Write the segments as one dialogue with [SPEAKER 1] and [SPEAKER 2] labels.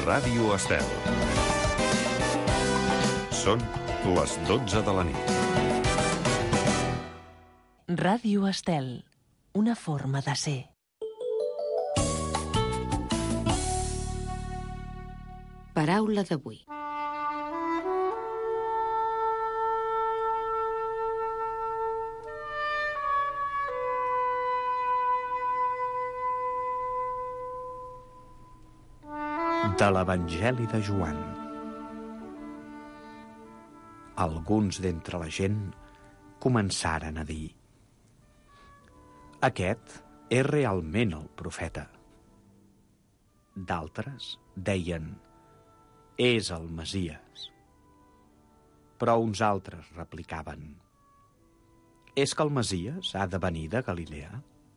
[SPEAKER 1] Ràdio Estel. Són les 12 de la nit.
[SPEAKER 2] Ràdio Estel, una forma de ser.
[SPEAKER 3] Paraula d'avui.
[SPEAKER 4] De l'Evangeli de Joan. Alguns d'entre la gent començaren a dir: aquest és realment el profeta. D'altres deien: és el Messies. Però uns altres replicaven: és que el Messies ha de venir de Galilea?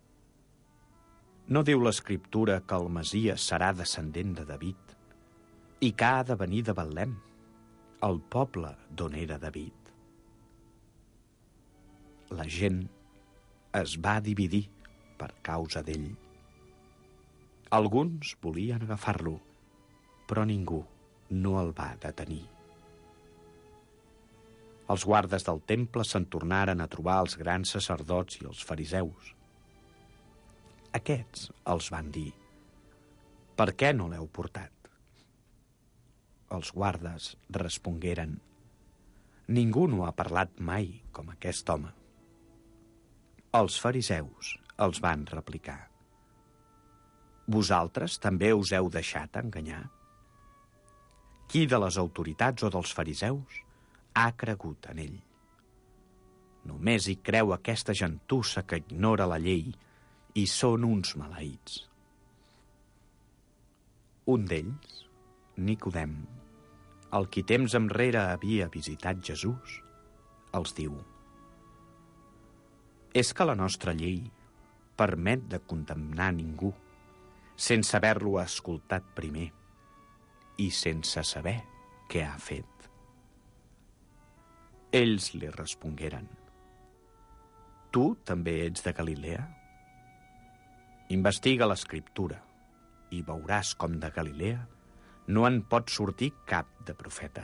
[SPEAKER 4] No diu l'Escriptura que el Messies serà descendent de David i que ha de venir de Betlem, el poble d'on era David? La gent es va dividir per causa d'ell. Alguns volien agafar-lo, però ningú no el va detenir. Els guardes del temple se'n tornaren a trobar els grans sacerdots i els fariseus. Aquests els van dir: per què no l'heu portat? Els guardes respongueren: ningú no ha parlat mai com aquest home. Els fariseus els van replicar: vosaltres també us heu deixat enganyar? Qui de les autoritats o dels fariseus ha cregut en ell? Només hi creu aquesta gentussa que ignora la llei i són uns maleïts. Un d'ells, Nicodem, el qui temps enrere havia visitat Jesús, els diu: és que la nostra llei permet de condemnar ningú sense haver-lo escoltat primer i sense saber què ha fet. Ells li respongueren: tu també ets de Galilea? Investiga l'Escriptura i veuràs com de Galilea no en pot sortir cap de profeta.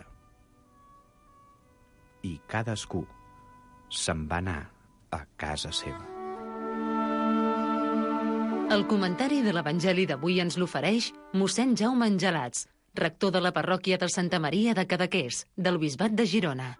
[SPEAKER 4] I cadascú se'n va anar a casa seva.
[SPEAKER 3] El comentari de l'Evangeli d'avui ens l'ofereix mossèn Jaume Angelats, rector de la parròquia de Santa Maria de Cadaqués, del Bisbat de Girona.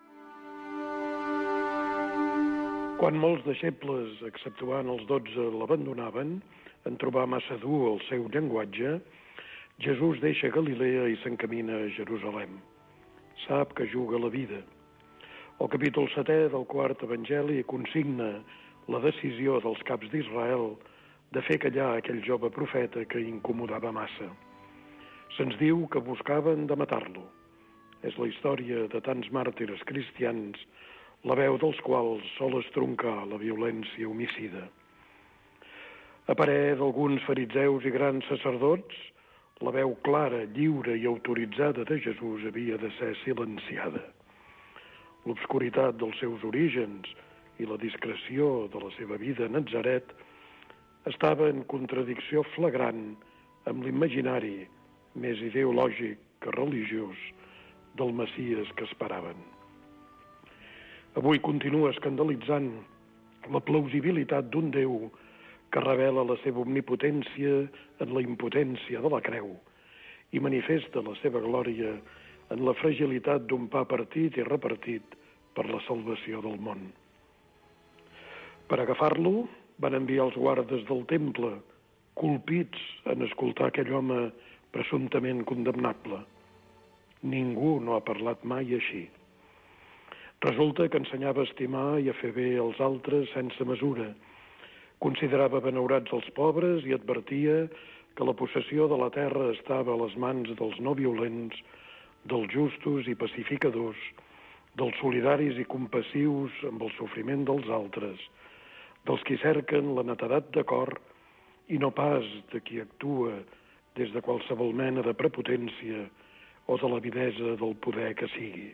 [SPEAKER 5] Quan molts deixebles, exceptuant els 12, l'abandonaven, en trobar massa dur el seu llenguatge, Jesús deixa Galilea i s'encamina a Jerusalem. Sap que juga la vida. El capítol 7è del quart evangeli consigna la decisió dels caps d'Israel de fer callar aquell jove profeta que incomodava massa. Se'ns diu que buscaven de matar-lo. És la història de tants màrtirs cristians, la veu dels quals sol estroncar la violència homicida. A parer d'alguns fariseus i grans sacerdots, la veu clara, lliure i autoritzada de Jesús havia de ser silenciada. L'obscuritat dels seus orígens i la discreció de la seva vida a Natzaret estava en contradicció flagrant amb l'imaginari més ideològic que religiós del Messies que esperaven. Avui continua escandalitzant la plausibilitat d'un Déu que revela la seva omnipotència en la impotència de la creu i manifesta la seva glòria en la fragilitat d'un pa partit i repartit per la salvació del món. Per agafar-lo, van enviar els guardes del temple, colpits en escoltar aquell home presumptament condemnable. Ningú no ha parlat mai així. Resulta que ensenyava a estimar i a fer bé als altres sense mesura. Considerava benaurats els pobres i advertia que la possessió de la terra estava a les mans dels no violents, dels justos i pacificadors, dels solidaris i compassius amb el sofriment dels altres, dels qui cerquen la netedat de cor i no pas de qui actua des de qualsevol mena de prepotència o de l'avidesa del poder que sigui.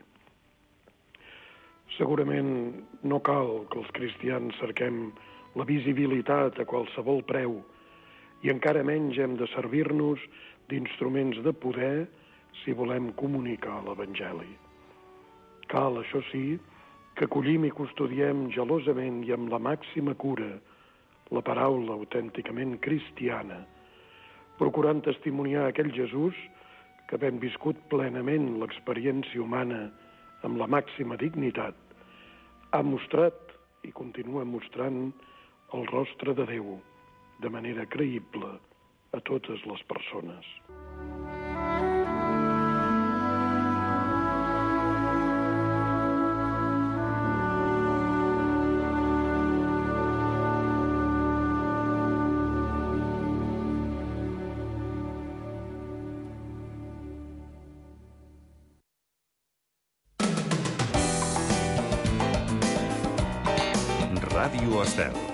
[SPEAKER 5] Segurament no cal que els cristians cerquem la visibilitat a qualsevol preu i encara menys hem de servir-nos d'instruments de poder si volem comunicar l'Evangeli. Cal, això sí, que acollim i custodiem gelosament i amb la màxima cura la paraula autènticament cristiana, procurant testimoniar aquell Jesús que, havent viscut plenament l'experiència humana amb la màxima dignitat, ha mostrat i continua mostrant el rostre de Déu de manera creïble a totes les persones.
[SPEAKER 1] Ràdio Estel.